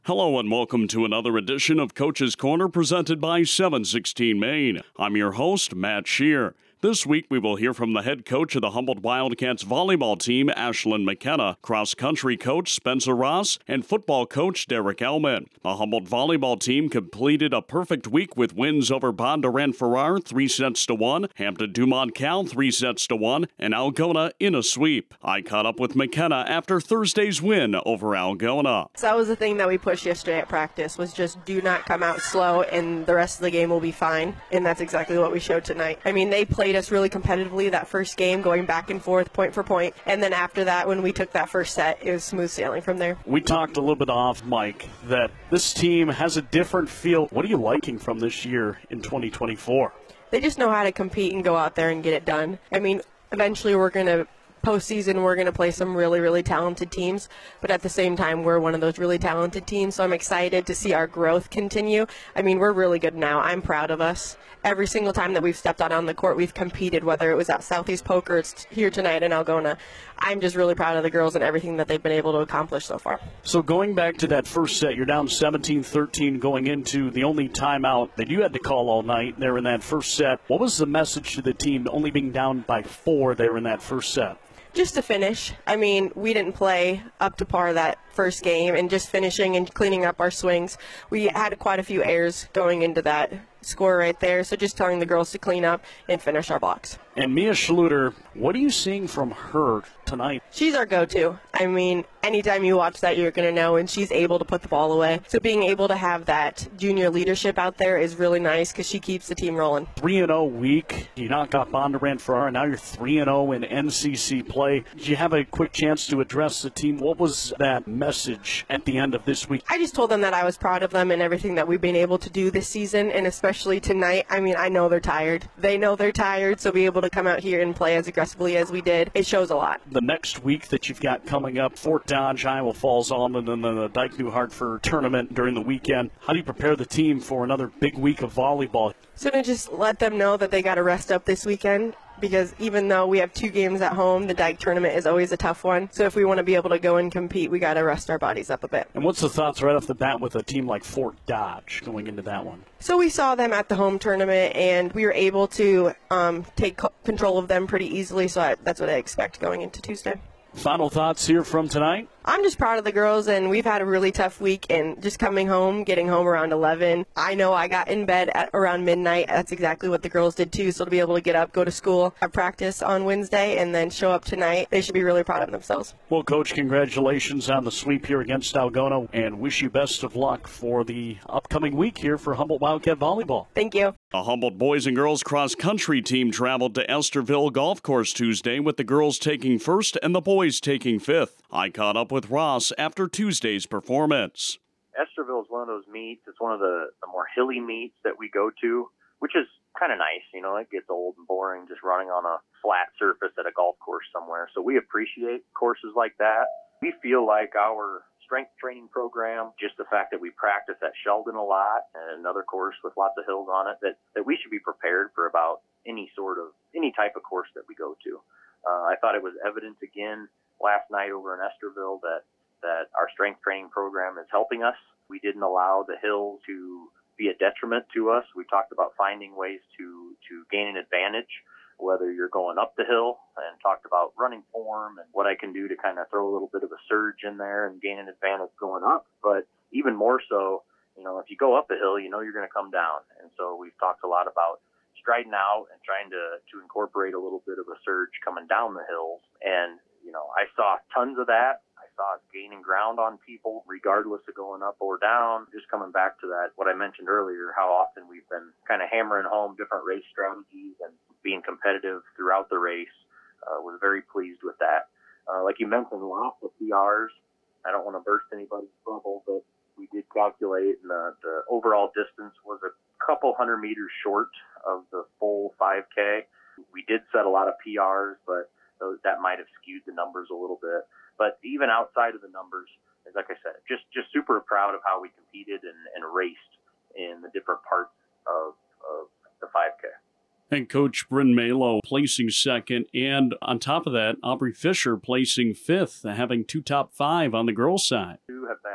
Hello and welcome to another edition of Coach's Corner presented by 716 Maine. I'm your host, Matt Shear. This week we will hear from the head coach of the Humboldt Wildcats volleyball team, Ashlyn McKenna, cross-country coach Spencer Ross, and football coach Derek Elman. The Humboldt volleyball team completed a perfect week with wins over Bondurant-Farrar 3-1, Hampton-Dumont-Cal 3-1, and Algona in a sweep. I caught up with McKenna after Thursday's win over Algona. So that was the thing that we pushed yesterday at practice, was just do not come out slow and the rest of the game will be fine. And that's exactly what we showed tonight. I mean, they played us really competitively that first game, going back and forth, point for point. And then after that, when we took that first set, it was smooth sailing from there. We talked a little bit off, Mike, that this team has a different feel. What are you liking from this year in 2024? They just know how to compete and go out there and get it done. I mean, eventually we're going to postseason, we're going to play some really, really talented teams, but at the same time, we're one of those really talented teams, so I'm excited to see our growth continue. I mean, we're really good now. I'm proud of us. Every single time that we've stepped out on the court, we've competed, whether it was at Southeast Poker, it's here tonight in Algona. I'm just really proud of the girls and everything that they've been able to accomplish so far. So going back to that first set, you're down 17-13 going into the only timeout that you had to call all night there in that first set. What was the message to the team only being down by 4 there in that first set? Just to finish. I mean, we didn't play up to par that first game, and just finishing and cleaning up our swings. We had quite a few errors going into that score right there, so just telling the girls to clean up and finish our blocks. And Mia Schluter, what are you seeing from her tonight? She's our go-to. I mean, anytime you watch that, you're going to know, and she's able to put the ball away. So being able to have that junior leadership out there is really nice because she keeps the team rolling. 3-0 week. You knocked out Bondurant-Farrar, and now you're 3-0 in NCC play. Did you have a quick chance to address the team? What was that message at the end of this week? I just told them that I was proud of them and everything that we've been able to do this season, and especially tonight. I mean, I know they're tired. They know they're tired, so be able to come out here and play as aggressively as we did, it shows a lot. The next week that you've got coming up, Fort Dodge, Iowa Falls on, and then the Dyke New Hartford tournament during the weekend. How do you prepare the team for another big week of volleyball? So to just let them know that they got to rest up this weekend, because even though we have 2 games at home, the Dyke tournament is always a tough one. So if we want to be able to go and compete, we got to rest our bodies up a bit. And what's the thoughts right off the bat with a team like Fort Dodge going into that one? So we saw them at the home tournament, and we were able to take control of them pretty easily. So that's what I expect going into Tuesday. Final thoughts here from tonight? I'm just proud of the girls, and we've had a really tough week, and just coming home, getting home around 11. I know I got in bed at around midnight. That's exactly what the girls did too. So to be able to get up, go to school, have practice on Wednesday, and then show up tonight, they should be really proud of themselves. Well, Coach, congratulations on the sweep here against Algona, and wish you best of luck for the upcoming week here for Humboldt Wildcat Volleyball. Thank you. The Humboldt boys and girls cross-country team traveled to Estherville Golf Course Tuesday, with the girls taking first and the boys taking fifth. I caught up with Ross after Tuesday's performance. Estherville is one of those meets. It's one of the more hilly meets that we go to, which is kind of nice. You know, it gets old and boring just running on a flat surface at a golf course somewhere. So we appreciate courses like that. We feel like our strength training program, just the fact that we practice at Sheldon a lot, and another course with lots of hills on it, that we should be prepared for about any type of course that we go to. I thought it was evident again last night over in Estherville that our strength training program is helping us. We didn't allow the hills to be a detriment to us. We talked about finding ways to gain an advantage, whether you're going up the hill, and talked about running form and what I can do to kind of throw a little bit of a surge in there and gain an advantage going up. But even more so, you know, if you go up a hill, you know you're going to come down. And so we've talked a lot about striding out and trying to incorporate a little bit of a surge coming down the hills. And, you know, I saw tons of that. I saw us gaining ground on people regardless of going up or down. Just coming back to that, what I mentioned earlier, how often we've been kind of hammering home different race strategies and being competitive throughout the race. Was very pleased with that. Like you mentioned, lots of PRs. I don't want to burst anybody's bubble, but we did calculate, and the overall distance was a couple hundred meters short of the full 5K. We did set a lot of PRs, but that might have skewed the numbers a little bit. But even outside of the numbers, as like I said, just super proud of how we competed and raced in the different parts of the 5K. And Coach Bryn Malo placing second, and on top of that, Aubrey Fisher placing fifth, having 2 top 5 on the girls' side. You have been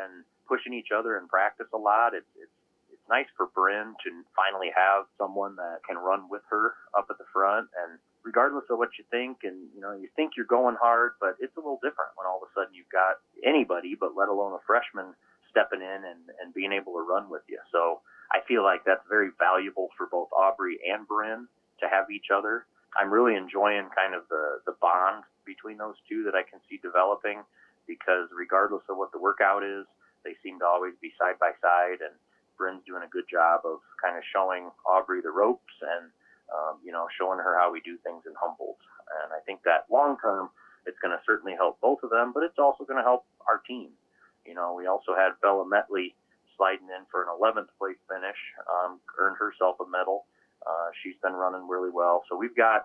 pushing each other in practice a lot. It's nice for Bryn to finally have someone that can run with her up at the front. And regardless of what you think, and you think you're going hard, but it's a little different when all of a sudden you've got anybody, but let alone a freshman, stepping in and being able to run with you. So I feel like that's very valuable for both Aubrey and Bryn to have each other. I'm really enjoying kind of the bond between those two that I can see developing, because regardless of what the workout is, they seem to always be side by side, and Bryn's doing a good job of kind of showing Aubrey the ropes and, showing her how we do things in Humboldt. And I think that long term, it's going to certainly help both of them, but it's also going to help our team. We also had Bella Metley sliding in for an 11th place finish, earned herself a medal. She's been running really well. So we've got,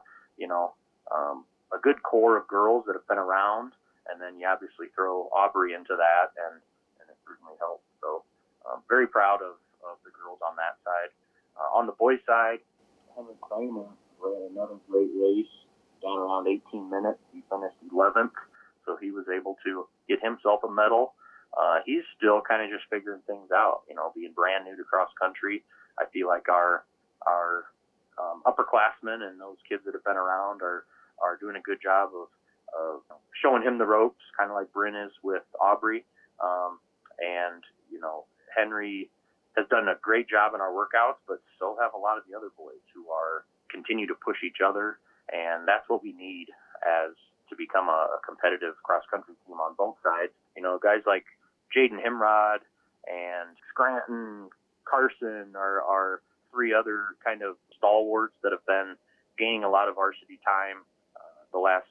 a good core of girls that have been around, and then you obviously throw Aubrey into that, and it certainly helps. So very proud of the girls on that side. On the boys' side, Henry Kramer ran another great race down around 18 minutes. He finished 11th, so he was able to get himself a medal. He's still kind of just figuring things out, being brand new to cross country. I feel like our upperclassmen and those kids that have been around are doing a good job of showing him the ropes, kind of like Bryn is with Aubrey. And Henry has done a great job in our workouts, but so have a lot of the other boys who continue to push each other. And that's what we need to become a competitive cross-country team on both sides. Guys like Jaden Himrod and Scranton, Carson are three other kind of stalwarts that have been gaining a lot of varsity time the last,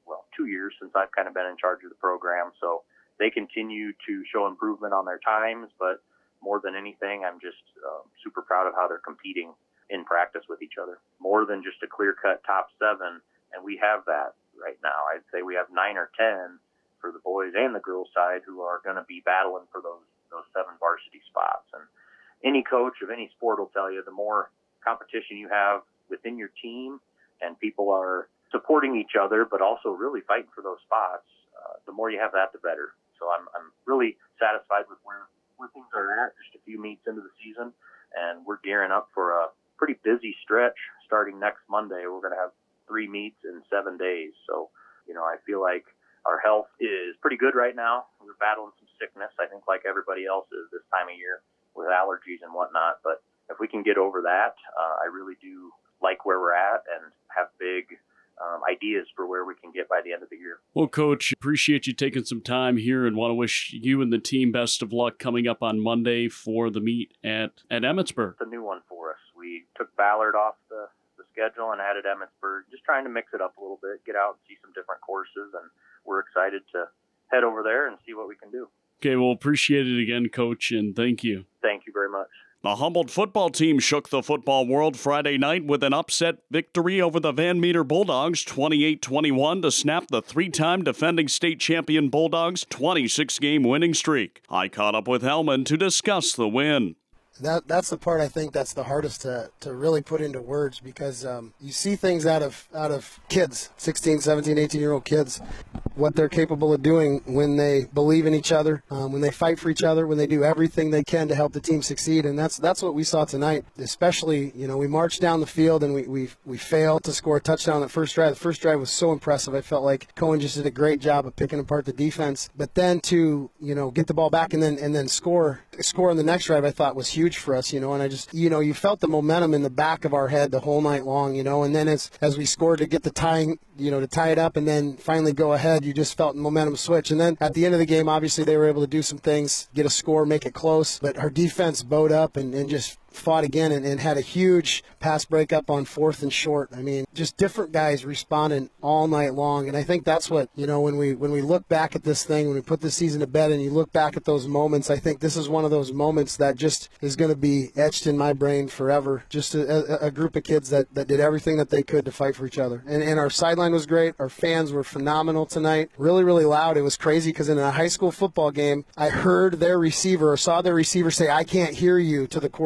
2 years since I've kind of been in charge of the program. So they continue to show improvement on their times, but more than anything, I'm just super proud of how they're competing in practice with each other. More than just a clear-cut top 7, and we have that right now. I'd say we have 9 or 10 for the boys and the girls side who are going to be battling for those 7 varsity spots. And any coach of any sport will tell you, the more competition you have within your team and people are supporting each other, but also really fighting for those spots, the more you have that, the better. So I'm really satisfied with where things are at, just a few meets into the season, and we're gearing up for a pretty busy stretch starting next Monday. We're going to have 3 meets in 7 days. So, I feel like our health is pretty good right now. We're battling some sickness, I think, like everybody else is this time of year with allergies and whatnot. But if we can get over that, I really do like where we're at and have big ideas for where we can get by the end of the year. Well, Coach, appreciate you taking some time here and want to wish you and the team best of luck coming up on Monday for the meet at Emmetsburg. It's a new one for us. We took Ballard off the schedule and added Emmetsburg, just trying to mix it up a little bit, get out and see some different courses, and we're excited to head over there and see what we can do. Okay, well, appreciate it again, Coach, and thank you. Thank you very much. The Humboldt football team shook the football world Friday night with an upset victory over the Van Meter Bulldogs, 28-21, to snap the 3-time defending state champion Bulldogs' 26-game winning streak. I caught up with Hellman to discuss the win. That's the part I think that's the hardest to really put into words, because you see things out of kids, 16, 17, 18-year-old kids, what they're capable of doing when they believe in each other, when they fight for each other, when they do everything they can to help the team succeed. And that's what we saw tonight. Especially, we marched down the field and we failed to score a touchdown on the first drive. The first drive was so impressive. I felt like Cohen just did a great job of picking apart the defense. But then to get the ball back and then score on the next drive, I thought was huge for us, and I just, you felt the momentum in the back of our head the whole night long, and then as we scored to get the tying, to tie it up and then finally go ahead, you just felt the momentum switch. And then at the end of the game, obviously they were able to do some things, get a score, make it close, but our defense bowed up and just fought again and had a huge pass breakup on 4th and short. I mean, just different guys responding all night long. And I think that's what, when we look back at this thing, when we put the season to bed and you look back at those moments, I think this is one of those moments that just is going to be etched in my brain forever. Just a group of kids that did everything that they could to fight for each other. And our sideline was great. Our fans were phenomenal tonight. Really, really loud. It was crazy because in a high school football game, I heard their receiver or saw their receiver say, "I can't hear you," to the quarterback.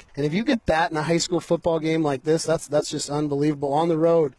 athletic. And if you get that in a high school football game like this, that's just unbelievable. On the road,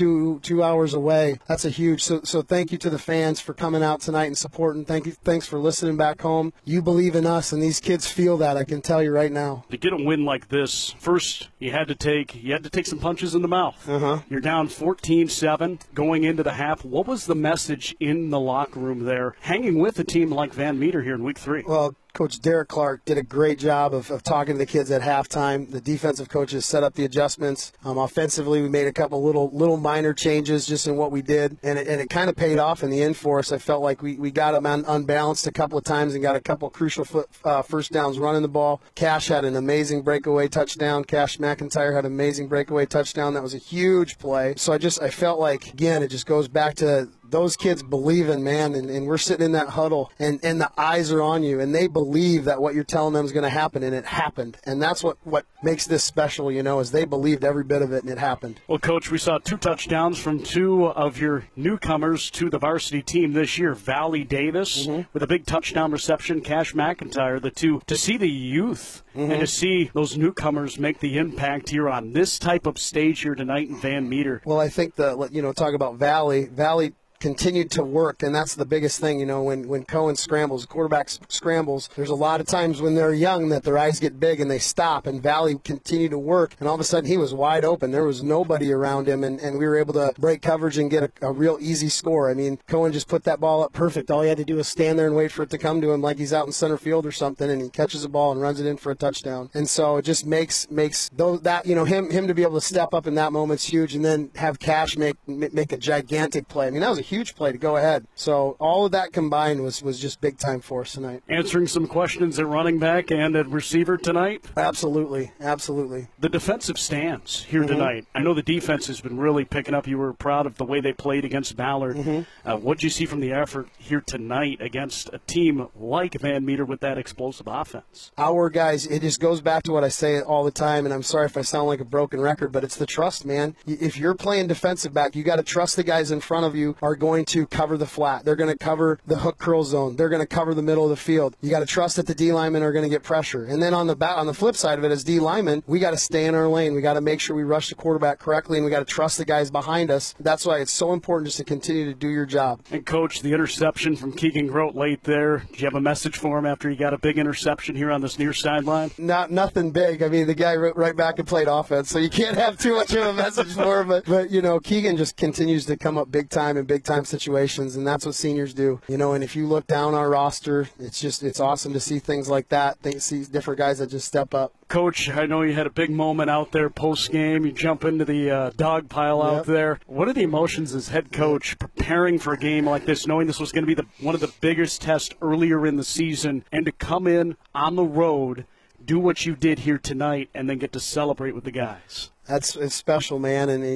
2 hours away, that's a huge. So thank you to the fans for coming out tonight and supporting. Thanks for listening back home. You believe in us, and these kids feel that. I can tell you right now. To get a win like this, first you had to take some punches in the mouth. You're down 14-7 going into the half. What was the message in the locker room there, hanging with a team like Van Meter here in week 3? Well, Coach Derek Clark did a great job of talking to the kids at halftime. The defensive coaches set up the adjustments. Offensively, we made a couple little minor changes just in what we did, and it kind of paid off in the end for us. I felt like we got them unbalanced a couple of times and got a couple crucial first downs running the ball. Cash had an amazing breakaway touchdown. Cash McIntyre had an amazing breakaway touchdown. That was a huge play. So I felt like, again, it just goes back to those kids believing, man, and we're sitting in that huddle, and the eyes are on you, and they believe that what you're telling them is going to happen, and it happened. And that's what makes this special, is they believed every bit of it, and it happened. Well, Coach, we saw 2 touchdowns from 2 of your newcomers to the varsity team this year, Valley Davis with a big touchdown reception, Cash McIntyre, the 2. To see the youth and to see those newcomers make the impact here on this type of stage here tonight in Van Meter. Well, I think talk about Valley continued to work, and that's the biggest thing. When Cohen scrambles, the quarterback scrambles, there's a lot of times when they're young that their eyes get big and they stop, and Valley continued to work, and all of a sudden he was wide open. There was nobody around him, and we were able to break coverage and get a real easy score. I mean, Cohen just put that ball up perfect. All he had to do was stand there and wait for it to come to him like he's out in center field or something, and he catches the ball and runs it in for a touchdown. And so it just makes those that him to be able to step up in that moment's huge, and then have Cash make a gigantic play. I mean, that was a huge play to go ahead. So all of that combined was just big time for us tonight. Answering some questions at running back and at receiver tonight? Absolutely. The defensive stands here tonight. I know the defense has been really picking up. You were proud of the way they played against Ballard. What did you see from the effort here tonight against a team like Van Meter with that explosive offense? Our guys, it just goes back to what I say all the time, and I'm sorry if I sound like a broken record, but it's the trust, man. If you're playing defensive back, you got to trust the guys in front of you are going to cover the flat. They're going to cover the hook curl zone. They're going to cover the middle of the field. You got to trust that the D linemen are going to get pressure. And then on the flip side of it, as D linemen, we got to stay in our lane. We got to make sure we rush the quarterback correctly, and we got to trust the guys behind us. That's why it's so important just to continue to do your job. And Coach, the interception from Keegan Grote late there. Do you have a message for him after he got a big interception here on this near sideline? Nothing big. I mean, the guy right back and played offense, so you can't have too much of a message for him. But Keegan just continues to come up big time in big time situations, and that's what seniors do. And if you look down our roster, it's awesome to see things like that. See different guys that just step up. Coach, I know you had a big moment out there post-game. You jump into the dog pile out there. What are the emotions as head coach preparing for a game like this, knowing this was going to be one of the biggest tests earlier in the season, and to come in on the road, do what you did here tonight, and then get to celebrate with the guys? It's special, man. And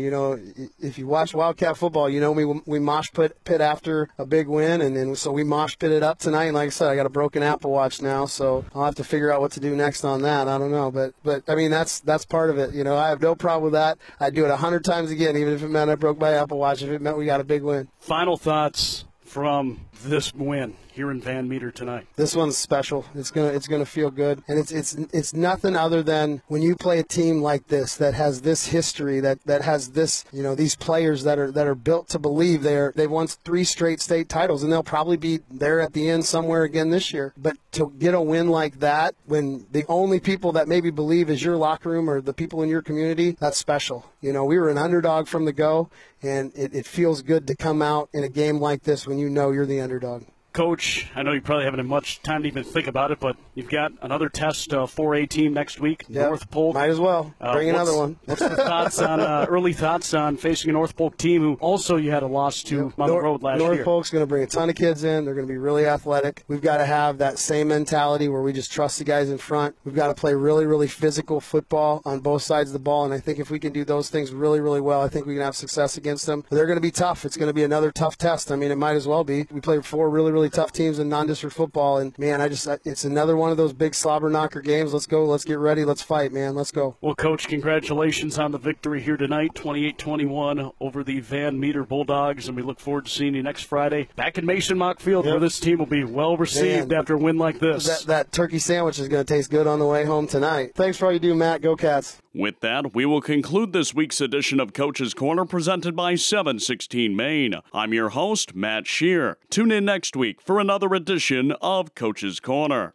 if you watch Wildcat football, we mosh pit after a big win, and so we mosh pitted up tonight. And like I said, I got a broken Apple Watch now, so I'll have to figure out what to do next on that. I don't know, but I mean that's part of it. I have no problem with that. I'd do it 100 times again, even if it meant I broke my Apple Watch. If it meant we got a big win. Final thoughts from this win here in Van Meter tonight? This one's special. It's gonna feel good, and it's nothing other than when you play a team like this that has this history, that has this these players that are built to believe they've won 3 straight state titles, and they'll probably be there at the end somewhere again this year. But to get a win like that when the only people that maybe believe is your locker room or the people in your community, that's special. We were an underdog from the go, and it feels good to come out in a game like this when you're the underdog. Coach, I know you probably haven't had much time to even think about it, but you've got another test 4A team next week, yep. North Polk. Might as well. Bring another one. What's the thoughts on early thoughts on facing a North Polk team who also you had a loss to on the road last year? North Polk's going to bring a ton of kids in. They're going to be really athletic. We've got to have that same mentality where we just trust the guys in front. We've got to play really, really physical football on both sides of the ball, and I think if we can do those things really, really well, I think we can have success against them. But they're going to be tough. It's going to be another tough test. I mean, it might as well be. We played 4 really, really really tough teams in non-district football. And, man, it's another one of those big slobber knocker games. Let's go. Let's get ready. Let's fight, man. Let's go. Well, Coach, congratulations on the victory here tonight, 28-21 over the Van Meter Bulldogs, and we look forward to seeing you next Friday back in Mason Mock Field, where this team will be well received after a win like this. That turkey sandwich is going to taste good on the way home tonight. Thanks for all you do, Matt. Go Cats. With that, we will conclude this week's edition of Coach's Corner presented by 716 Maine. I'm your host, Matt Shear. Tune in next week for another edition of Coach's Corner.